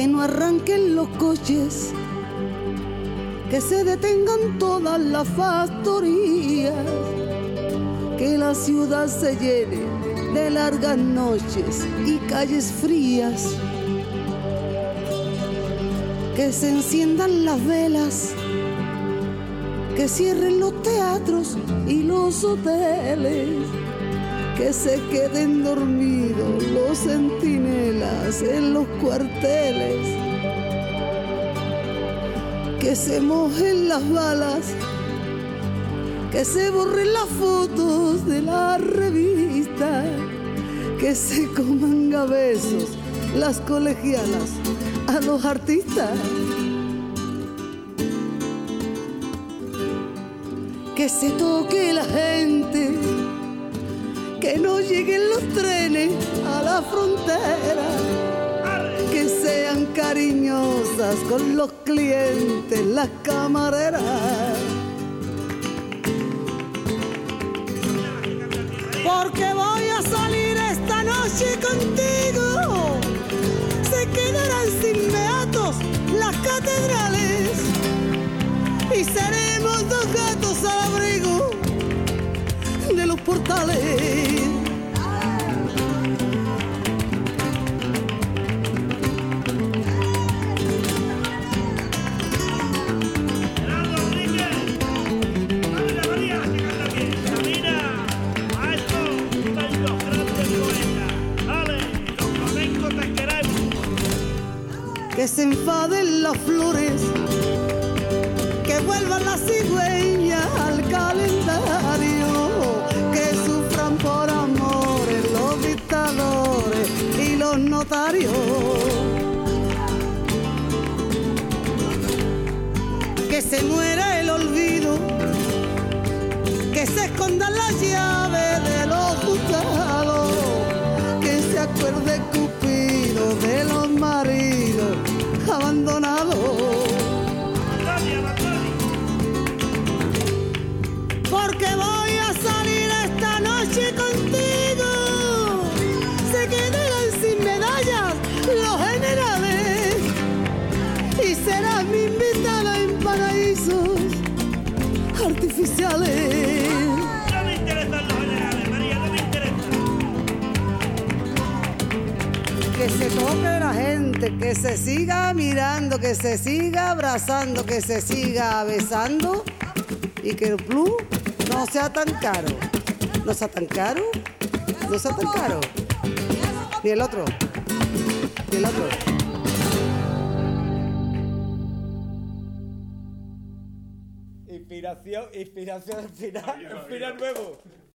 que no arranquen los coches, que se detengan todas las factorías, que la ciudad se llene de largas noches y calles frías, que se enciendan las velas, que cierren los teatros y los hoteles, que se queden dormidos los centinelas en los cuarteles, que se mojen las balas, que se borren las fotos de la revista, que se coman a besos las colegialas a los artistas, que se toque la gente, que no lleguen los trenes a la frontera, que sean cariñosas con los clientes las camareras. Porque voy a salir esta noche contigo, se quedarán sin beatos las catedrales y seremos dos gatos al abrigo de los portales. Que se enfaden las flores, que vuelvan las cigüeñas al calendario, que sufran por amores los dictadores y los notarios, que se muera el olvido, que se escondan las llaves de los juzgados, que se acuerde Cupido de los maridos abandonados. Porque voy a salir esta noche contigo, se quedarán sin medallas los generales y serás mi invitada en paraísos artificiales. No me interesan los generales, María, no me interesan. Que se toque la gente, que se siga mirando, que se siga abrazando, que se siga besando y que el plus no sea tan caro. No sea tan caro, no sea tan caro. Ni el otro, ni el otro. Inspiración al final nuevo.